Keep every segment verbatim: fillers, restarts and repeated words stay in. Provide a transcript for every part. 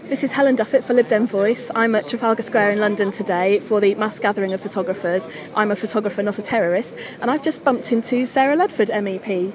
This is Helen Duffett for Lib Dem Voice. I'm at Trafalgar Square in London today for the mass gathering of photographers. I'm a photographer, not a terrorist, and I've just bumped into Sarah Ludford, M E P.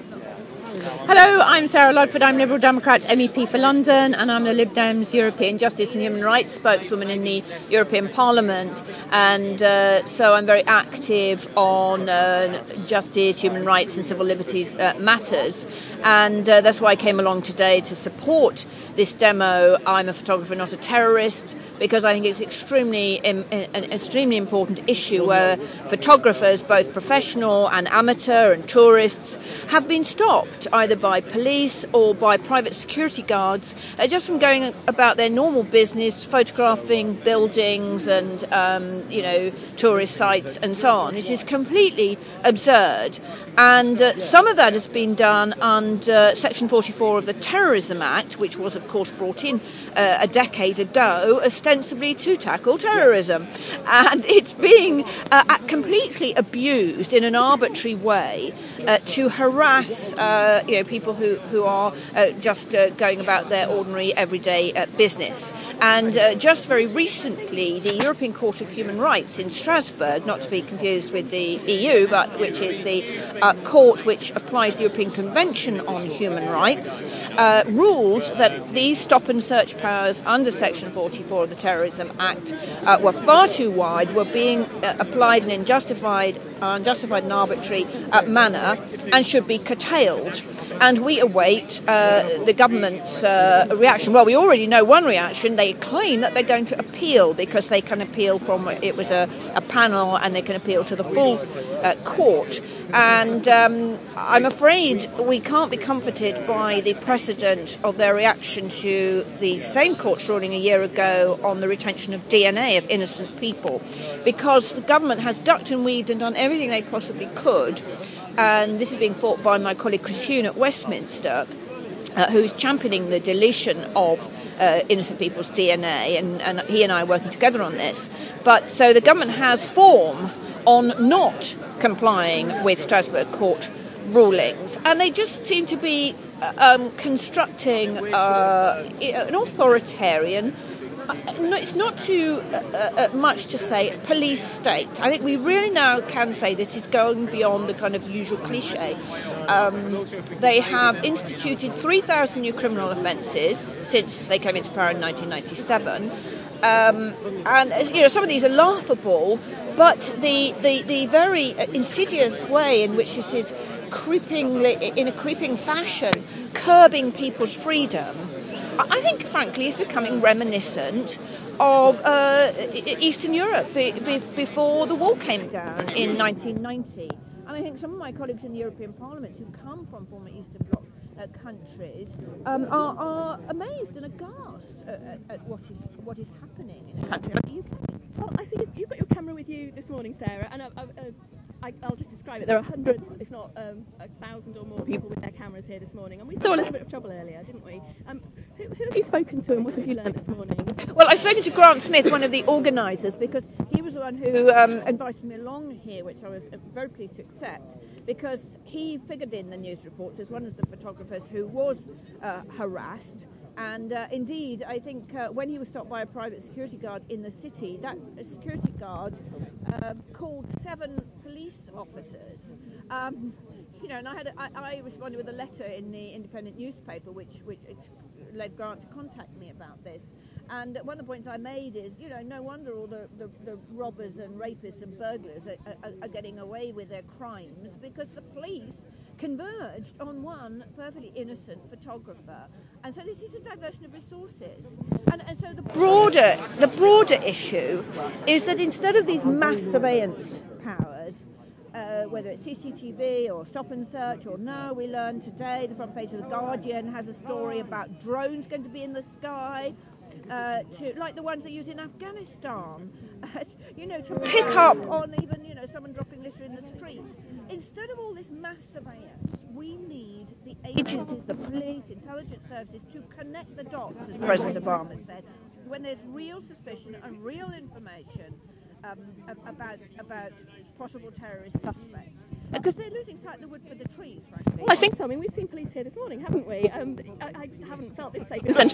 Hello, I'm Sarah Ludford. I'm Liberal Democrat M E P for London, and I'm the Lib Dems European Justice and Human Rights spokeswoman in the European Parliament. And uh, so I'm very active on uh, justice, human rights and civil liberties uh, matters. And uh, that's why I came along today to support this demo, I'm a photographer, not a terrorist, because I think it's extremely an extremely important issue where photographers, both professional and amateur and tourists, have been stopped either by police or by private security guards uh, just from going about their normal business, photographing buildings and um, you know tourist sites and so on. It is completely absurd. And uh, some of that has been done under Section forty-four of the Terrorism Act, which was, of course, brought in uh, a decade ago, ostensibly to tackle terrorism. And it's being uh, completely abused in an arbitrary way uh, to harass uh, you know, people who, who are uh, just uh, going about their ordinary, everyday uh, business. And uh, just very recently, the European Court of Human Rights in Strasbourg, not to be confused with the E U, but which is the Uh, court which applies the European Convention on Human Rights, uh, ruled that these stop and search powers under Section forty-four of the Terrorism Act uh, were far too wide, were being uh, applied in an unjustified, unjustified and arbitrary uh, manner, and should be curtailed. And we await uh, the government's uh, reaction. Well, we already know one reaction. They claim that they're going to appeal because they can appeal from, it was a, a panel, and they can appeal to the full uh, court. And um, I'm afraid we can't be comforted by the precedent of their reaction to the same court's ruling a year ago on the retention of D N A of innocent people, because the government has ducked and weaved and done everything they possibly could. And this is being fought by my colleague Chris Huhne at Westminster, uh, who's championing the deletion of uh, innocent people's D N A, and, and he and I are working together on this. But so the government has form on not complying with Strasbourg Court rulings, and they just seem to be um, constructing uh, an authoritarian, uh, no, it's not too uh, uh, much to say, police state. I think we really now can say this is going beyond the kind of usual cliche. Um, they have instituted three thousand new criminal offences since they came into power in nineteen ninety-seven. Um, and you know, some of these are laughable, but the, the, the very insidious way in which this is creeping, in a creeping fashion, curbing people's freedom, I think, frankly, is becoming reminiscent of uh, Eastern Europe be, be, before the wall came down in nineteen ninety. And I think some of my colleagues in the European Parliament who come from former Eastern Bloc Uh, countries um, are, are amazed and aghast at, at, at what is what is happening in a country like the U K. Well, I see you've got your camera with you this morning, Sarah, and I, I, I, I'll just describe it. There are hundreds, if not um, a thousand or more people with their cameras here this morning, and we saw a little bit of trouble earlier, didn't we? Um, who, who have you spoken to, and what have you learned this morning? Well, I've spoken to Grant Smith, one of the organisers, because he was the one who um, invited me along here, which I was very pleased to accept, because he figured in the news reports as one of the photographers who was uh, harassed. And uh, indeed, I think uh, when he was stopped by a private security guard in the city, that security guard uh, called seven police officers. Um, you know, and I had a, I, I responded with a letter in the Independent newspaper, which, which, which led Grant to contact me about this. And one of the points I made is, you know, no wonder all the, the, the robbers and rapists and burglars are, are, are getting away with their crimes, because the police converged on one perfectly innocent photographer. And so this is a diversion of resources. And, and so the broader, the broader issue is that instead of these mass surveillance powers, Uh, whether it's C C T V or stop and search, or now we learned today the front page of The Guardian has a story about drones going to be in the sky, uh, to, like the ones they use in Afghanistan, uh, you know, to pick up on even, you know, someone dropping litter in the street. Instead of all this mass surveillance, we need the agencies, the police, intelligence services to connect the dots, as President Obama said, when there's real suspicion and real information Um, about about possible terrorist suspects, because they're losing sight of the wood for the trees, frankly. Well, I think so. I mean, we've seen police here this morning, haven't we? Um, I, I haven't felt this safe in central